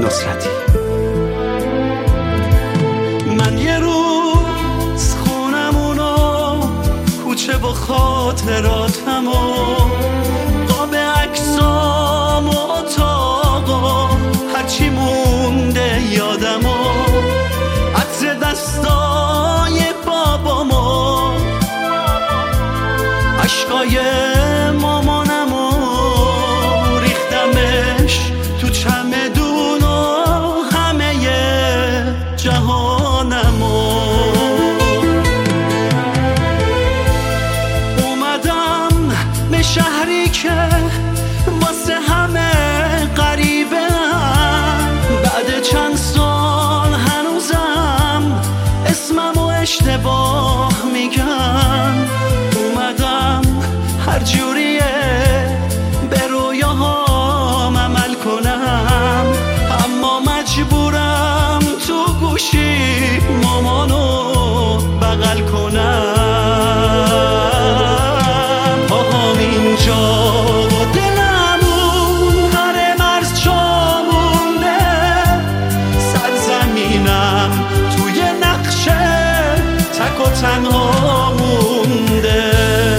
نصرتی. من یه روز خونمونو، کوچه با خاطراتمو، قاب عکسام و اتاقا، هرچی مونده یادمو، عطر دستای بابامو، عشقای مامانمو ریختمش تو چمدون و همه جهانمو. اومدم به شهری که واسه همه غریبه، بعد چند سال هنوزم اسممو اشتباه میگن. اومدم هر جوریه به رویاهام عمل کنم، اما مجبورم تو گوشی مامانو بغل کنم. پاهام اینجا و دلم اون هر مرز جا مونده، سرزمینم توی نقشه تک و تنها مونده.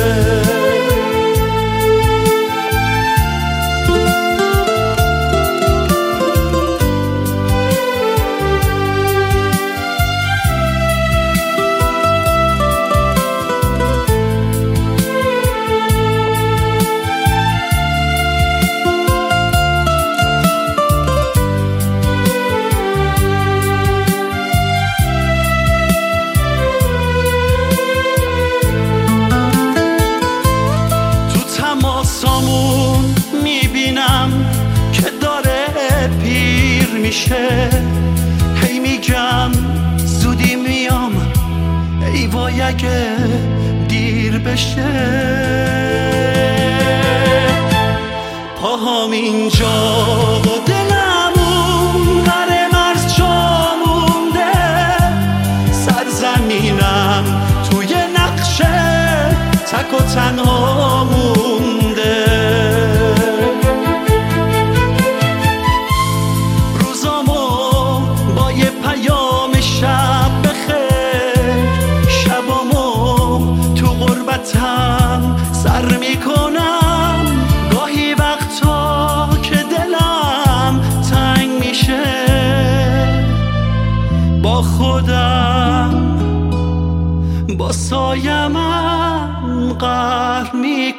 تماسامون میبینم که داره پیر میشه، هی میگم زودی میام، ای وای اگه دیر بشه. پاهام اینجا و دلم اون هر مرز جا مونده، سرزمینم توی نقشه تک و تنها مونده. روزامو با یه پیام شب بخیر، شبامو تو غربتم سر میکنم، گاهی وقتا که دلم تنگ میشه با خودم با سایمم قهر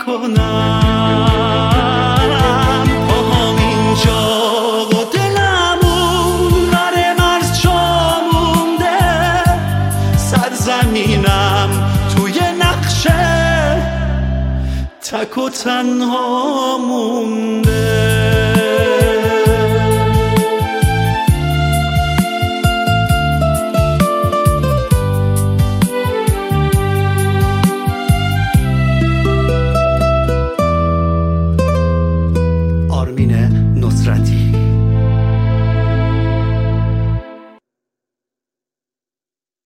میکنم. پاهام اینجا و دلم اون هر مرز جا مونده، سرزمینم توی نقشه تک و تنها مونده.